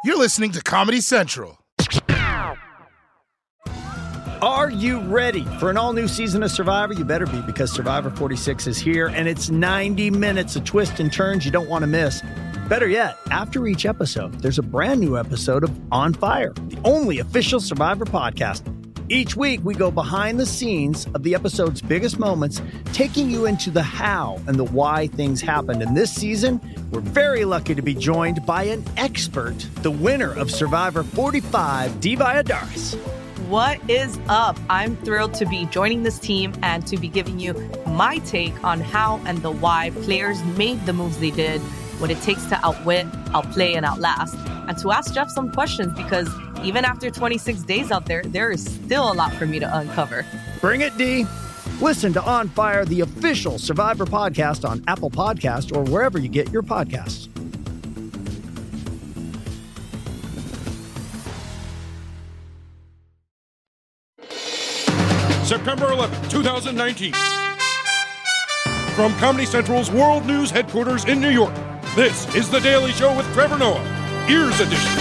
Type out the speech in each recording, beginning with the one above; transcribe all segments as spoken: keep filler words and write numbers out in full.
You're listening to Comedy Central. Are you ready for an all-new season of Survivor? You better be, because Survivor forty-six is here, and it's ninety minutes of twists and turns you don't want to miss. Better yet, after each episode, there's a brand new episode of On Fire, the only official Survivor podcast. Each week, we go behind the scenes of the episode's biggest moments, taking you into the how and the why things happened. And this season, we're very lucky to be joined by an expert, the winner of Survivor forty-five, Dee Valladares. What is up? I'm thrilled to be joining this team and to be giving you my take on how and the why players made the moves they did, what it takes to outwit, outplay, and outlast, and to ask Jeff some questions, because even after twenty-six days out there, there is still a lot for me to uncover. Bring it, Dee. Listen to On Fire, the official Survivor podcast, on Apple Podcasts or wherever you get your podcasts. September eleventh, twenty nineteen. From Comedy Central's World News headquarters in New York, this is The Daily Show with Trevor Noah, Ears Edition.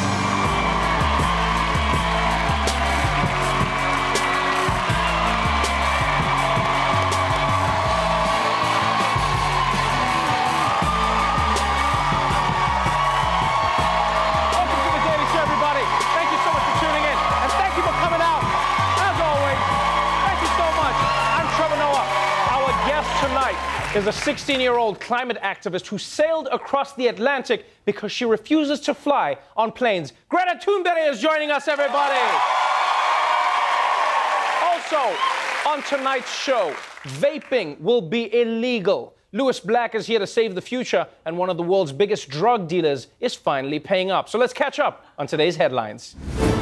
Is a sixteen-year-old climate activist who sailed across the Atlantic because she refuses to fly on planes. Greta Thunberg is joining us, everybody! Also, on tonight's show, vaping will be illegal. Lewis Black is here to save the future, and one of the world's biggest drug dealers is finally paying up. So let's catch up on today's headlines.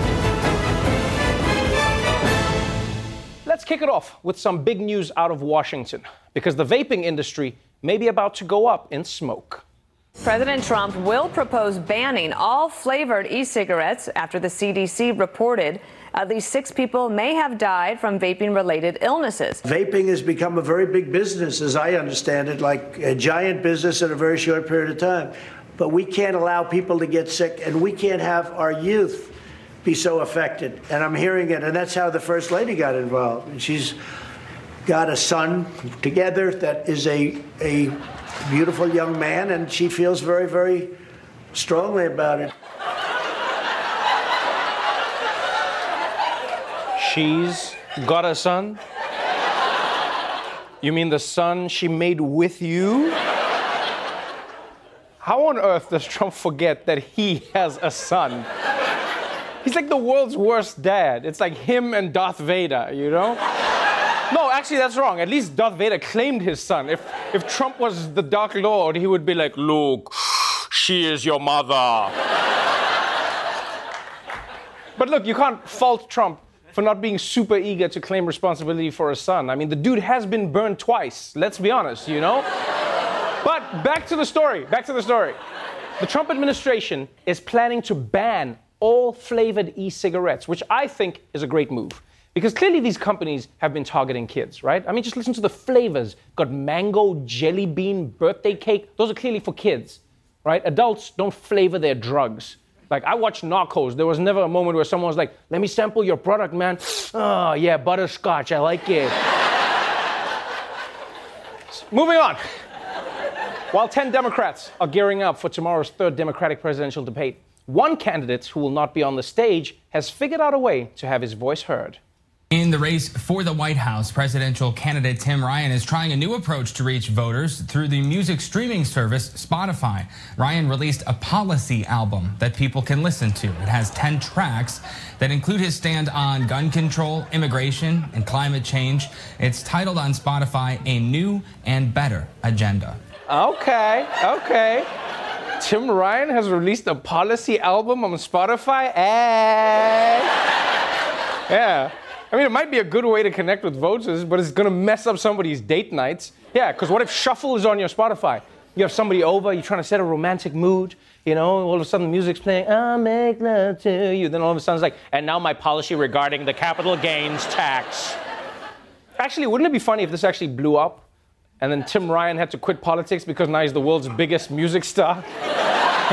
Let's kick it off with some big news out of Washington, because the vaping industry may be about to go up in smoke. President Trump will propose banning all flavored e-cigarettes after the C D C reported at least six people may have died from vaping-related illnesses. Vaping has become a very big business, as I understand it, like a giant business in a very short period of time. But we can't allow people to get sick, and we can't have our youth be so affected. And I'm hearing it, and that's how the First Lady got involved. And she's got a son together that is a a beautiful young man, and she feels very, very strongly about it. She's got a son? You mean the son she made with you? How on earth does Trump forget that he has a son? He's like the world's worst dad. It's like him and Darth Vader, you know? No, actually, that's wrong. At least Darth Vader claimed his son. If if Trump was the Dark Lord, he would be like, Luke, she is your mother. But look, you can't fault Trump for not being super eager to claim responsibility for his son. I mean, the dude has been burned twice, let's be honest, you know? But back to the story, back to the story. The Trump administration is planning to ban all flavored e-cigarettes, which I think is a great move. Because clearly these companies have been targeting kids, right? I mean, just listen to the flavors. Got mango, jelly bean, birthday cake. Those are clearly for kids, right? Adults don't flavor their drugs. Like, I watched Narcos. There was never a moment where someone was like, let me sample your product, man. Oh, yeah, butterscotch, I like it. Moving on. While ten Democrats are gearing up for tomorrow's third Democratic presidential debate, one candidate who will not be on the stage has figured out a way to have his voice heard. In the race for the White House, presidential candidate Tim Ryan is trying a new approach to reach voters through the music streaming service Spotify. Ryan released a policy album that people can listen to. It has ten tracks that include his stand on gun control, immigration, and climate change. It's titled on Spotify, A New and Better Agenda. Okay, okay. Tim Ryan has released a policy album on Spotify? Hey. Yeah. I mean, it might be a good way to connect with voters, but it's going to mess up somebody's date nights. Yeah, because what if Shuffle is on your Spotify? You have somebody over, you're trying to set a romantic mood, you know, all of a sudden the music's playing, I'll make love to you. Then all of a sudden it's like, and now my policy regarding the capital gains tax. Actually, wouldn't it be funny if this actually blew up? And then Tim Ryan had to quit politics because now he's the world's biggest music star. Yeah.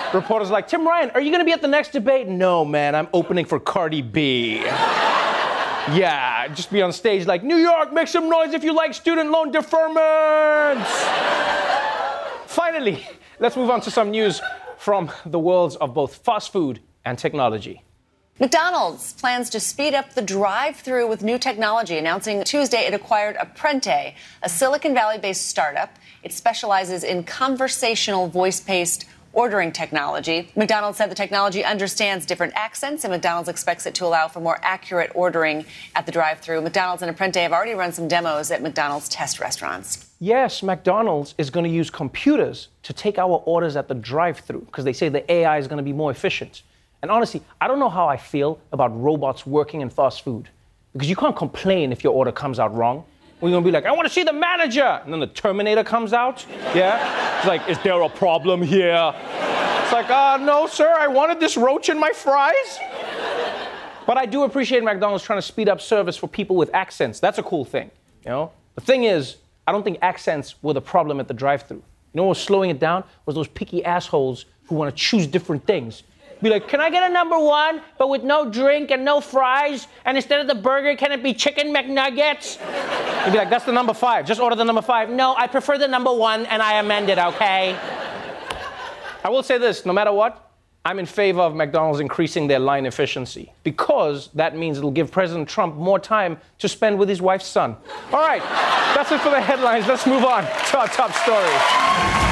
Reporters like, Tim Ryan, are you going to be at the next debate? No, man, I'm opening for Cardi B. Yeah, just be on stage like, New York, make some noise if you like student loan deferments. Finally, let's move on to some news from the worlds of both fast food and technology. McDonald's plans to speed up the drive-thru with new technology, announcing Tuesday it acquired Apprente, a Silicon Valley-based startup. It specializes in conversational voice-based ordering technology. McDonald's said the technology understands different accents, and McDonald's expects it to allow for more accurate ordering at the drive-thru. McDonald's and Apprente have already run some demos at McDonald's test restaurants. Yes, McDonald's is going to use computers to take our orders at the drive-thru because they say the A I is going to be more efficient. And honestly, I don't know how I feel about robots working in fast food because you can't complain if your order comes out wrong. We're going to be like, I want to see the manager. And then the Terminator comes out. Yeah? It's like, is there a problem here? It's like, uh, no, sir, I wanted this roach in my fries. But I do appreciate McDonald's trying to speed up service for people with accents. That's a cool thing, you know? The thing is, I don't think accents were the problem at the drive-thru. You know what was slowing it down? Was those picky assholes who want to choose different things. Be like, can I get a number one, but with no drink and no fries? And instead of the burger, can it be chicken McNuggets? You'd be like, that's the number five. Just order the number five. No, I prefer the number one, and I amend it, okay? I will say this, no matter what, I'm in favor of McDonald's increasing their line efficiency because that means it'll give President Trump more time to spend with his wife's son. All right, that's it for the headlines. Let's move on to our top story.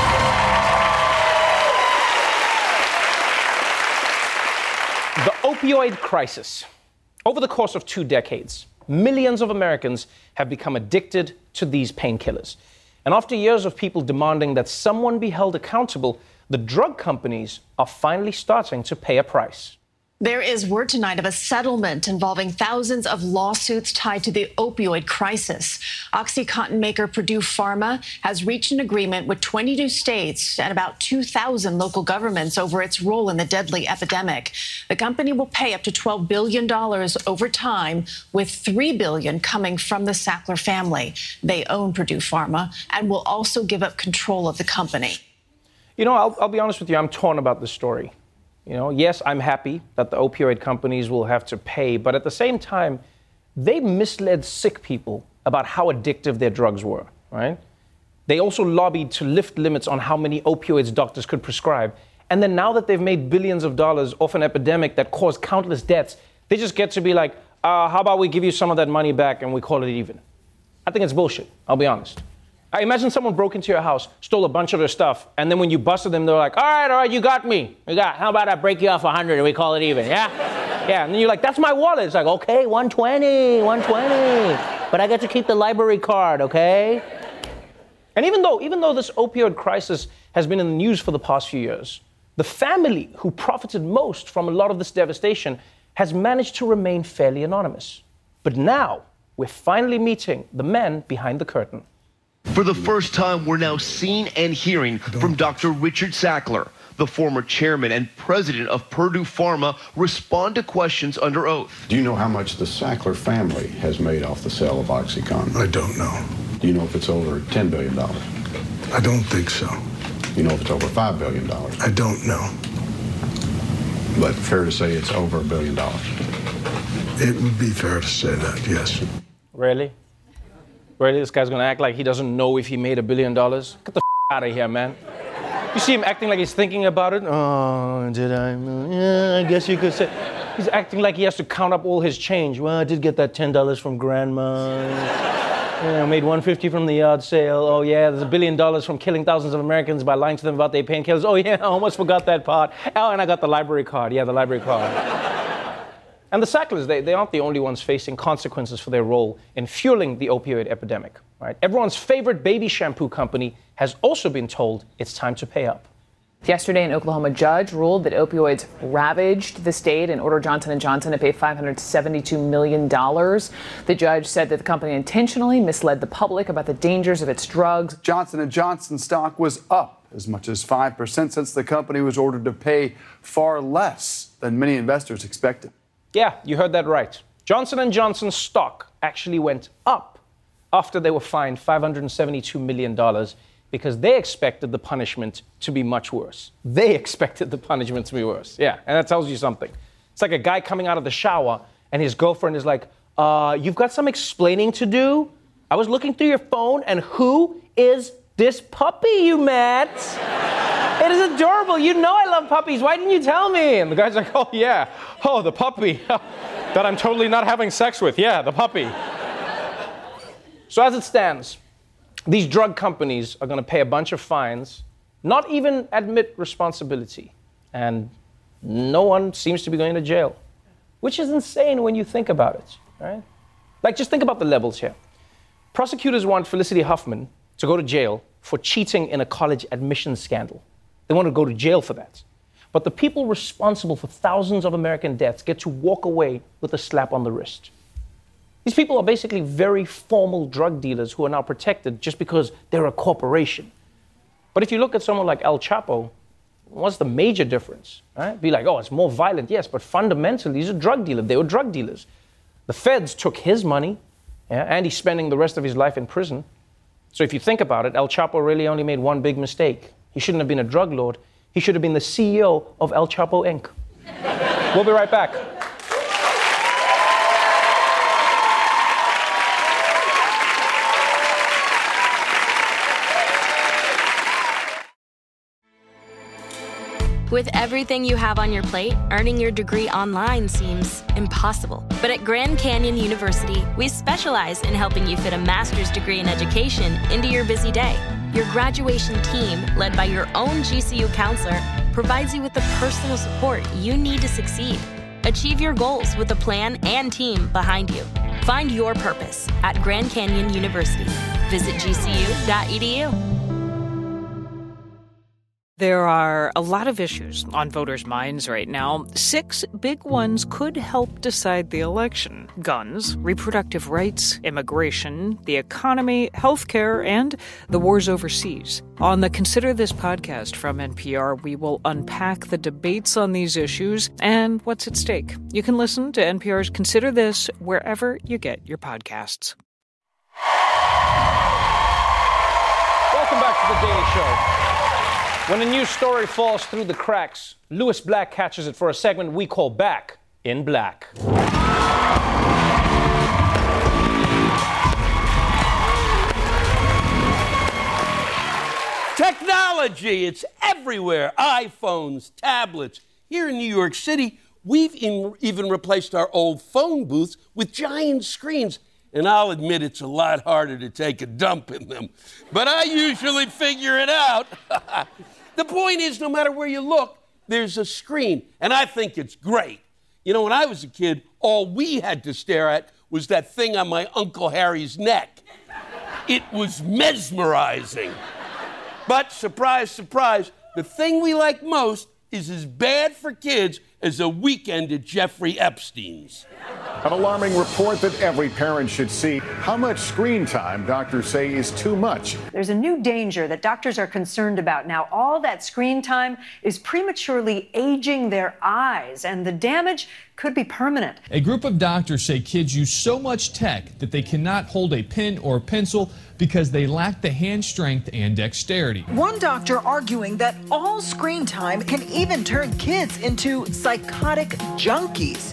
The opioid crisis. Over the course of two decades, millions of Americans have become addicted to these painkillers. And after years of people demanding that someone be held accountable, the drug companies are finally starting to pay a price. There is word tonight of a settlement involving thousands of lawsuits tied to the opioid crisis. OxyContin maker Purdue Pharma has reached an agreement with twenty-two states and about two thousand local governments over its role in the deadly epidemic. The company will pay up to twelve billion dollars over time, with three billion dollars coming from the Sackler family. They own Purdue Pharma and will also give up control of the company. You know, I'll, I'll be honest with you, I'm torn about this story. You know, yes, I'm happy that the opioid companies will have to pay, but at the same time, they misled sick people about how addictive their drugs were, right? They also lobbied to lift limits on how many opioids doctors could prescribe. And then now that they've made billions of dollars off an epidemic that caused countless deaths, they just get to be like, uh, how about we give you some of that money back and we call it even? I think it's bullshit, I'll be honest. I imagine someone broke into your house, stole a bunch of your stuff, and then when you busted them, they're like, all right, all right, you got me. You got, how about I break you off one hundred and we call it even, yeah? Yeah, and then you're like, that's my wallet. It's like, okay, one twenty, one twenty. But I get to keep the library card, okay? And even though, even though this opioid crisis has been in the news for the past few years, the family who profited most from a lot of this devastation has managed to remain fairly anonymous. But now, we're finally meeting the men behind the curtain. For the first time, we're now seeing and hearing from Doctor Richard Sackler, the former chairman and president of Purdue Pharma, respond to questions under oath. Do you know how much the Sackler family has made off the sale of OxyContin? I don't know. Do you know if it's over ten billion dollars? I don't think so. You know if it's over five billion dollars? I don't know. But fair to say it's over a billion dollars? It would be fair to say that, yes. Really? Really? This guy's gonna act like he doesn't know if he made a billion dollars? Get the f out of here, man. You see him acting like he's thinking about it? Oh, did I? Yeah, I guess you could say. He's acting like he has to count up all his change. Well, I did get that ten dollars from grandma. Yeah, I made one hundred fifty dollars from the yard sale. Oh, yeah, there's a billion dollars from killing thousands of Americans by lying to them about their painkillers. Oh, yeah, I almost forgot that part. Oh, and I got the library card. Yeah, the library card. And the Sacklers, they, they aren't the only ones facing consequences for their role in fueling the opioid epidemic, right? Everyone's favorite baby shampoo company has also been told it's time to pay up. Yesterday, an Oklahoma judge ruled that opioids ravaged the state and ordered Johnson and Johnson to pay five hundred seventy-two million dollars. The judge said that the company intentionally misled the public about the dangers of its drugs. Johnson and Johnson stock was up as much as five percent since the company was ordered to pay far less than many investors expected. Yeah, you heard that right. Johnson and Johnson's stock actually went up after they were fined five hundred seventy-two million dollars because they expected the punishment to be much worse. They expected the punishment to be worse. Yeah, and that tells you something. It's like a guy coming out of the shower and his girlfriend is like, uh, you've got some explaining to do? I was looking through your phone and who is this puppy you met? It is adorable. You know I love puppies. Why didn't you tell me? And the guy's like, oh, yeah. Oh, the puppy that I'm totally not having sex with. Yeah, the puppy. So as it stands, these drug companies are going to pay a bunch of fines, not even admit responsibility. And no one seems to be going to jail, which is insane when you think about it, right? Like, just think about the levels here. Prosecutors want Felicity Huffman to go to jail for cheating in a college admissions scandal. They want to go to jail for that. But the people responsible for thousands of American deaths get to walk away with a slap on the wrist. These people are basically very formal drug dealers who are now protected just because they're a corporation. But if you look at someone like El Chapo, what's the major difference? Right? Be like, oh, it's more violent, yes, but fundamentally, he's a drug dealer. They were drug dealers. The feds took his money, yeah, and he's spending the rest of his life in prison. So if you think about it, El Chapo really only made one big mistake. He shouldn't have been a drug lord. He should have been the C E O of El Chapo Incorporated. We'll be right back. With everything you have on your plate, earning your degree online seems impossible. But at Grand Canyon University, we specialize in helping you fit a master's degree in education into your busy day. Your graduation team, led by your own G C U counselor, provides you with the personal support you need to succeed. Achieve your goals with a plan and team behind you. Find your purpose at Grand Canyon University. Visit G C U dot E D U. There are a lot of issues on voters' minds right now. Six big ones could help decide the election: guns, reproductive rights, immigration, the economy, healthcare, and the wars overseas. On the Consider This podcast from N P R, we will unpack the debates on these issues and what's at stake. You can listen to N P R's Consider This wherever you get your podcasts. Welcome back to The Daily Show. When a news story falls through the cracks, Lewis Black catches it for a segment we call Back in Black. Technology, it's everywhere. iPhones, tablets. Here in New York City, we've in, even replaced our old phone booths with giant screens. And I'll admit it's a lot harder to take a dump in them. But I usually figure it out. The point is, no matter where you look, there's a screen, and I think it's great. You know, when I was a kid, all we had to stare at was that thing on my Uncle Harry's neck. It was mesmerizing. But surprise, surprise, the thing we like most is as bad for kids as a weekend at Jeffrey Epstein's. An alarming report that every parent should see. How much screen time doctors say is too much. There's a new danger that doctors are concerned about now. All that screen time is prematurely aging their eyes, and the damage could be permanent. A group of doctors say kids use so much tech that they cannot hold a pen or pencil because they lack the hand strength and dexterity. One doctor arguing that all screen time can even turn kids into psychotic junkies.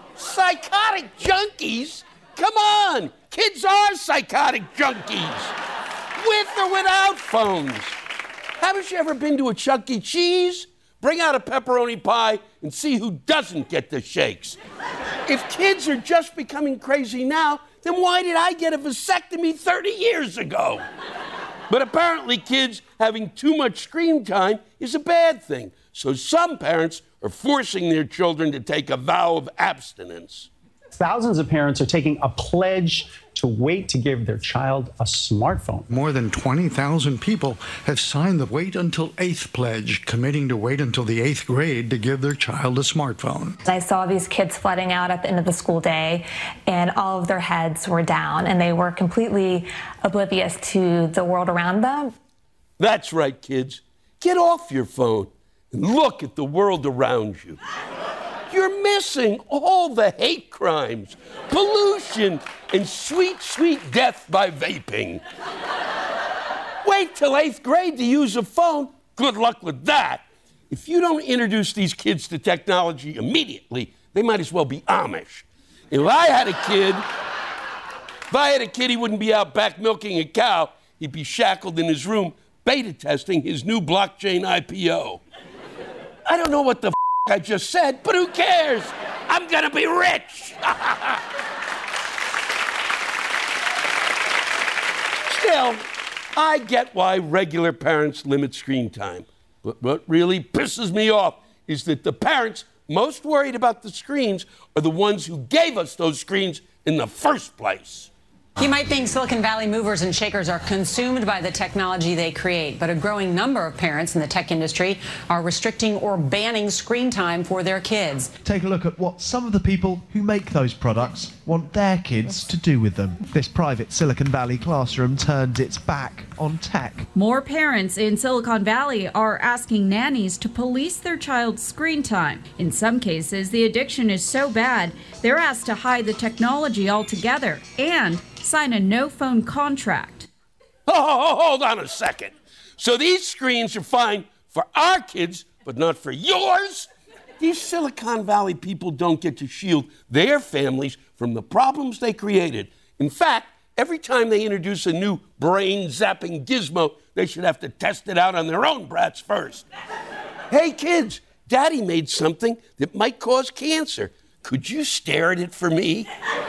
Psychotic junkies? Come on! Kids are psychotic junkies! With or without phones. Haven't you ever been to a Chuck E. Cheese? Bring out a pepperoni pie and see who doesn't get the shakes. If kids are just becoming crazy now, then why did I get a vasectomy thirty years ago? But apparently kids having too much screen time is a bad thing. So some parents are forcing their children to take a vow of abstinence. Thousands of parents are taking a pledge to wait to give their child a smartphone. More than twenty thousand people have signed the Wait Until Eighth pledge, committing to wait until the eighth grade to give their child a smartphone. I saw these kids flooding out at the end of the school day, and all of their heads were down, and they were completely oblivious to the world around them. That's right, kids. Get off your phone and look at the world around you. You're missing all the hate crimes, pollution, and sweet, sweet death by vaping. Wait till eighth grade to use a phone. Good luck with that. If you don't introduce these kids to technology immediately, they might as well be Amish. If I had a kid, if I had a kid, he wouldn't be out back milking a cow. He'd be shackled in his room, beta testing his new blockchain I P O. I don't know what the f- I just said, but who cares? I'm gonna be rich. Still, I get why regular parents limit screen time. But what really pisses me off is that the parents most worried about the screens are the ones who gave us those screens in the first place. You might think Silicon Valley movers and shakers are consumed by the technology they create, but a growing number of parents in the tech industry are restricting or banning screen time for their kids. Take a look at what some of the people who make those products want their kids to do with them. This private Silicon Valley classroom turns its back on tech. More parents in Silicon Valley are asking nannies to police their child's screen time. In some cases, the addiction is so bad, they're asked to hide the technology altogether and sign a no-phone contract. Oh, hold on a second. So these screens are fine for our kids, but not for yours? These Silicon Valley people don't get to shield their families from the problems they created. In fact, every time they introduce a new brain-zapping gizmo, they should have to test it out on their own brats first. Hey, kids, Daddy made something that might cause cancer. Could you stare at it for me?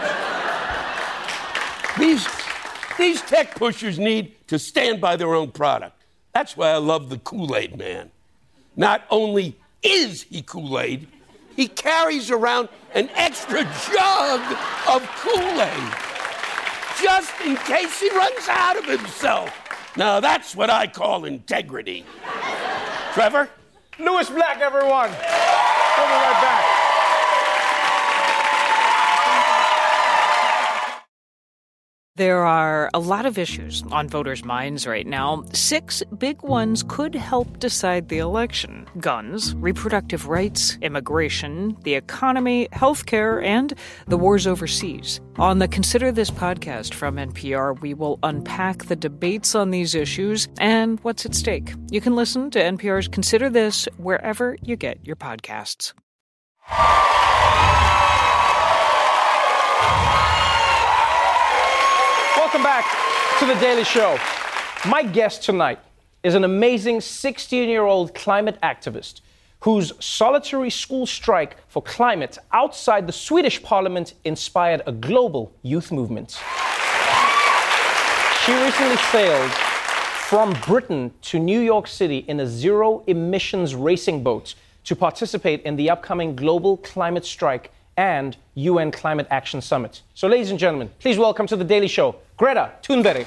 These, these tech pushers need to stand by their own product. That's why I love the Kool-Aid Man. Not only is he Kool-Aid, he carries around an extra jug of Kool-Aid, just in case he runs out of himself. Now that's what I call integrity. Trevor? Lewis Black, everyone. We'll be right back. There are a lot of issues on voters' minds right now. Six big ones could help decide the election: guns, reproductive rights, immigration, the economy, healthcare, and the wars overseas. On the Consider This podcast from N P R, we will unpack the debates on these issues and what's at stake. You can listen to N P R's Consider This wherever you get your podcasts. Welcome back to The Daily Show. My guest tonight is an amazing sixteen-year-old climate activist whose solitary school strike for climate outside the Swedish parliament inspired a global youth movement. She recently sailed from Britain to New York City in a zero-emissions racing boat to participate in the upcoming global climate strike and U N Climate Action Summit. So, ladies and gentlemen, please welcome to The Daily Show, Greta Thunberg.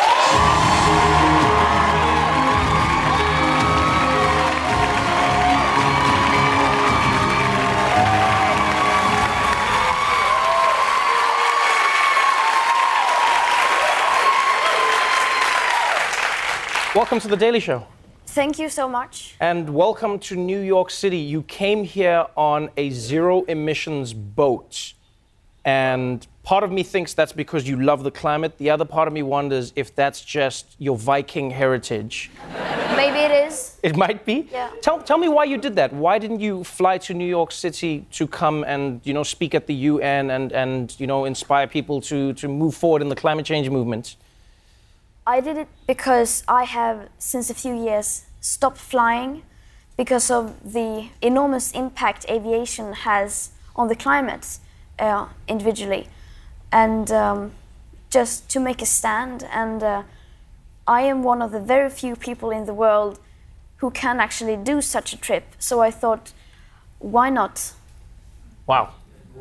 Welcome to The Daily Show. Thank you so much. And welcome to New York City. You came here on a zero-emissions boat. And part of me thinks that's because you love the climate. The other part of me wonders if that's just your Viking heritage. Maybe it is. It might be? Yeah. Tell, tell me why you did that. Why didn't you fly to New York City to come and, you know, speak at the U N and, and you know, inspire people to, to move forward in the climate change movement? I did it because I have, since a few years, stopped flying because of the enormous impact aviation has on the climate uh, individually. And um, just to make a stand. And uh, I am one of the very few people in the world who can actually do such a trip. So I thought, why not? Wow.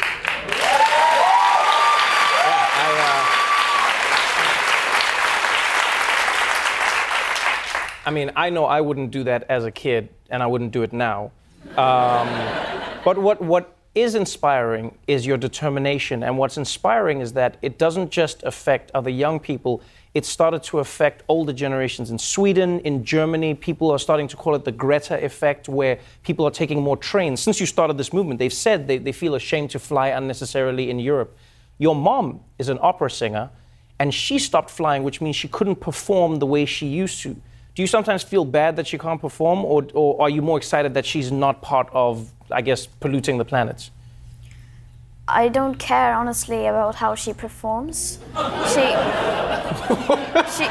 I mean, I know I wouldn't do that as a kid, and I wouldn't do it now. Um, but what, what is inspiring is your determination. And what's inspiring is that it doesn't just affect other young people. It started to affect older generations in Sweden, in Germany. People are starting to call it the Greta effect, where people are taking more trains. Since you started this movement, they've said they, they feel ashamed to fly unnecessarily in Europe. Your mom is an opera singer. and she stopped flying, which means she couldn't perform the way she used to. Do you sometimes feel bad that she can't perform, or, or are you more excited that she's not part of, I guess, polluting the planet? I don't care, honestly, about how she performs. She... she...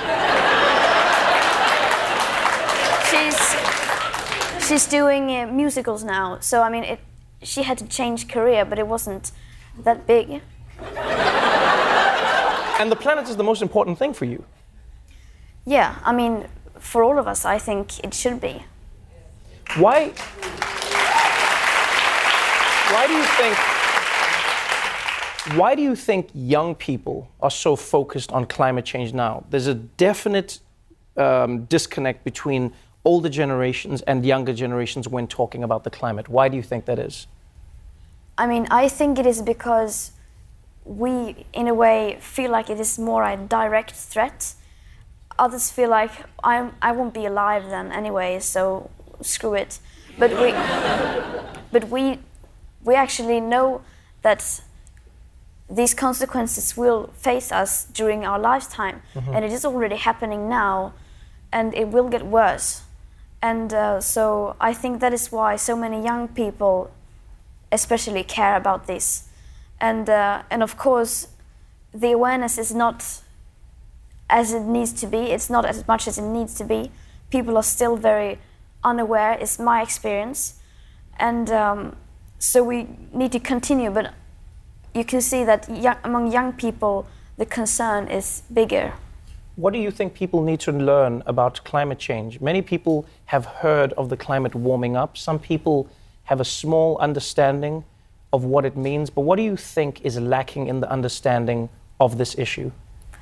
She's... She's doing uh, musicals now, so, I mean, it, she had to change career, but it wasn't that big. And the planet is the most important thing for you. Yeah, I mean, for all of us, I think it should be. Why... Why do you think... Why do you think young people are so focused on climate change now? There's a definite um, disconnect between older generations and younger generations when talking about the climate. Why do you think that is? I mean, I think it is because we, in a way, feel like it is more a direct threat. Others feel like, I'm, I won't be alive then anyway, so screw it. But we, but we, we actually know that these consequences will face us during our lifetime. Mm-hmm. And it is already happening now, and it will get worse. And uh, so I think that is why so many young people especially care about this. And, uh, and of course, the awareness is not as it needs to be. It's not as much as it needs to be. People are still very unaware, is my experience. And um, so we need to continue, but you can see that young, among young people, the concern is bigger. What do you think people need to learn about climate change? Many people have heard of the climate warming up. Some people have a small understanding of what it means, but what do you think is lacking in the understanding of this issue?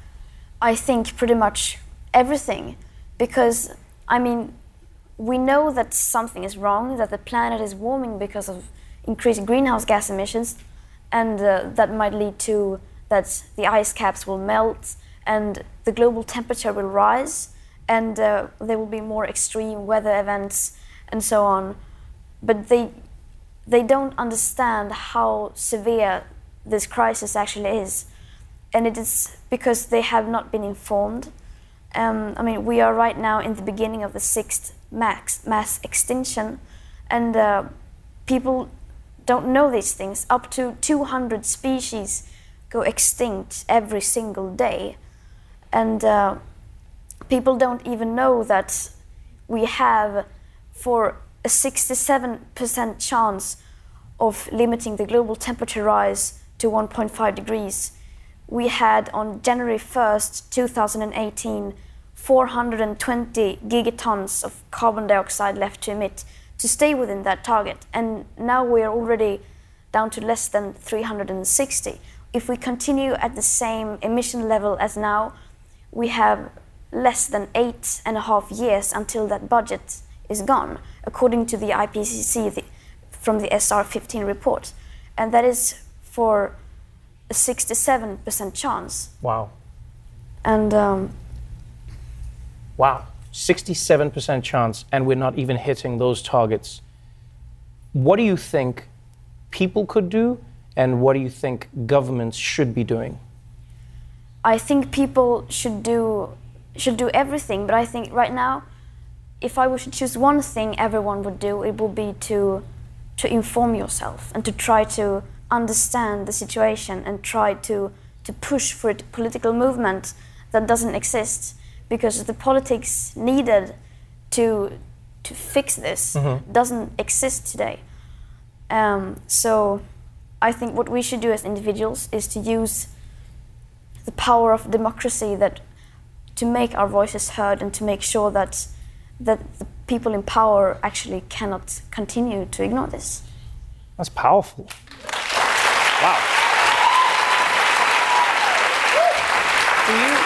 I think pretty much everything, because, I mean, we know that something is wrong, that the planet is warming because of increased greenhouse gas emissions, and uh, that might lead to that the ice caps will melt and the global temperature will rise, and uh, there will be more extreme weather events and so on. But they, they don't understand how severe this crisis actually is. And it is because they have not been informed. Um, I mean, we are right now in the beginning of the sixth mass, mass extinction, and uh, people don't know these things. Up to two hundred species go extinct every single day. And uh, people don't even know that we have, for a sixty-seven percent chance of limiting the global temperature rise to one point five degrees, we had on January first, two thousand eighteen, four hundred twenty gigatons of carbon dioxide left to emit to stay within that target. And now we're already down to less than three hundred sixty. If we continue at the same emission level as now, we have less than eight and a half years until that budget is gone, according to the I P C C the, from the S R fifteen report. And that is for a sixty-seven percent chance. Wow. And um, wow, sixty-seven percent chance, and we're not even hitting those targets. What do you think people could do, and what do you think governments should be doing? I think people should do should do everything, but I think right now, if I were to choose one thing everyone would do, it would be to to inform yourself and to try to understand the situation and try to to push for a political movement that doesn't exist, because the politics needed to to fix this mm-hmm. doesn't exist today. Um, so I think what we should do as individuals is to use the power of democracy that to make our voices heard and to make sure that that the people in power actually cannot continue to ignore this. That's powerful. Wow. Do you,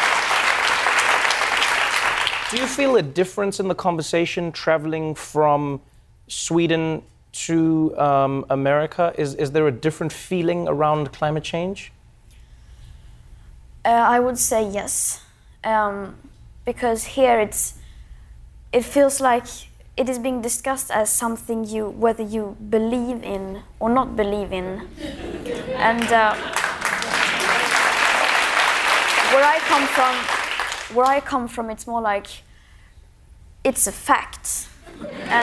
do you feel a difference in the conversation traveling from Sweden to um, America? Is, is there a different feeling around climate change? Uh, I would say yes, um, because here it's it feels like it is being discussed as something you whether you believe in or not believe in, and uh, where I come from, where I come from, it's more like it's a fact, and.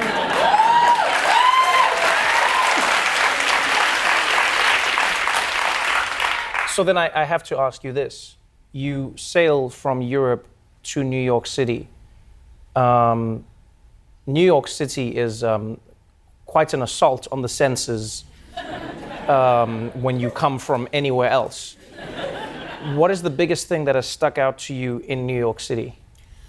So then I, I have to ask you this: you sailed from Europe to New York City. Um, New York City is um, quite an assault on the senses um, when you come from anywhere else. What is the biggest thing that has stuck out to you in New York City?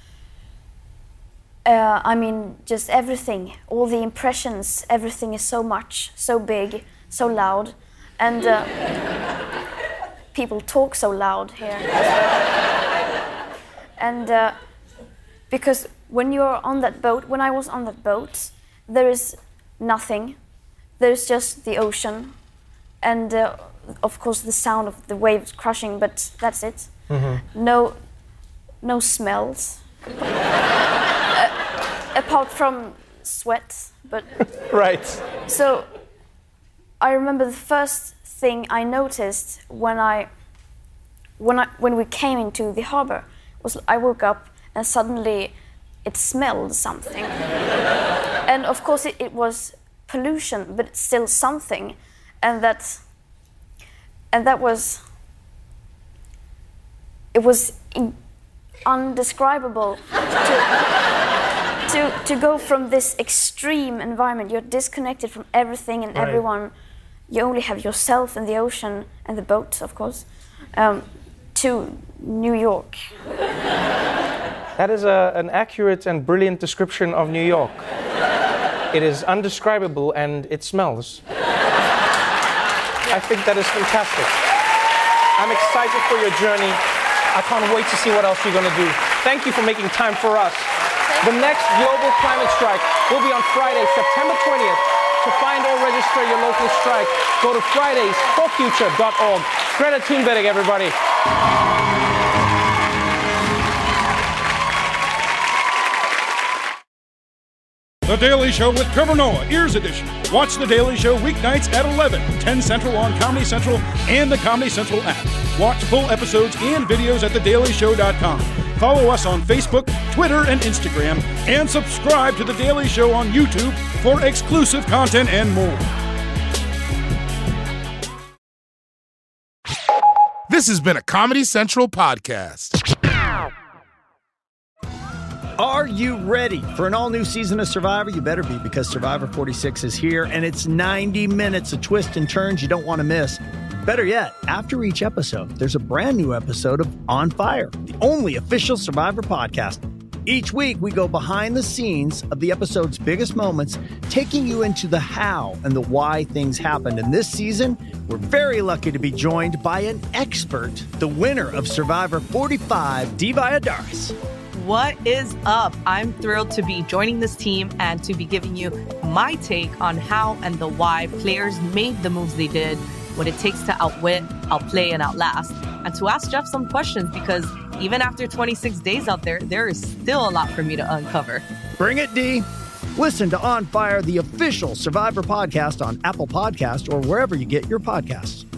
Uh, I mean, just everything, all the impressions, everything is so much, so big, so loud, and uh, people talk so loud here as well. And uh, because when you're on that boat, when I was on that boat, there is nothing. There's just the ocean, and uh, of course the sound of the waves crushing, but that's it. Mm-hmm. No, no smells. uh, apart from sweat, but... Right. So, I remember the first thing I noticed when I, when I, when we came into the harbor was I woke up and suddenly it smelled something. And of course it, it was pollution, but it's still something, and that, and that was, it was in, undescribable to, to to go from this extreme environment. You're disconnected from everything and Right. everyone. You only have yourself and the ocean and the boat, of course, um, to New York. That is a, an accurate and brilliant description of New York. It is undescribable and it smells. I think that is fantastic. I'm excited for your journey. I can't wait to see what else you're going to do. Thank you for making time for us. The next global climate strike will be on Friday, September twentieth. To find or register your local strike, go to fridays for future dot org. Greta Thunberg, everybody. The Daily Show with Trevor Noah, Ears Edition. Watch The Daily Show weeknights at eleven, ten Central on Comedy Central and the Comedy Central app. Watch full episodes and videos at the daily show dot com. Follow us on Facebook, Twitter, and Instagram, and subscribe to The Daily Show on YouTube for exclusive content and more. This has been a Comedy Central podcast. Are you ready for an all-new season of Survivor? You better be, because Survivor forty-six is here, and it's ninety minutes of twists and turns you don't want to miss. Better yet, after each episode, there's a brand new episode of On Fire, the only official Survivor podcast. Each week, we go behind the scenes of the episode's biggest moments, taking you into the how and the why things happened. And this season, we're very lucky to be joined by an expert, the winner of Survivor forty-five, Dee Valladares. What is up? I'm thrilled to be joining this team and to be giving you my take on how and the why players made the moves they did, what it takes to outwit, outplay, and outlast, and to ask Jeff some questions, because even after twenty-six days out there, there is still a lot for me to uncover. Bring it, D. Listen to On Fire, the official Survivor podcast on Apple Podcast or wherever you get your podcasts.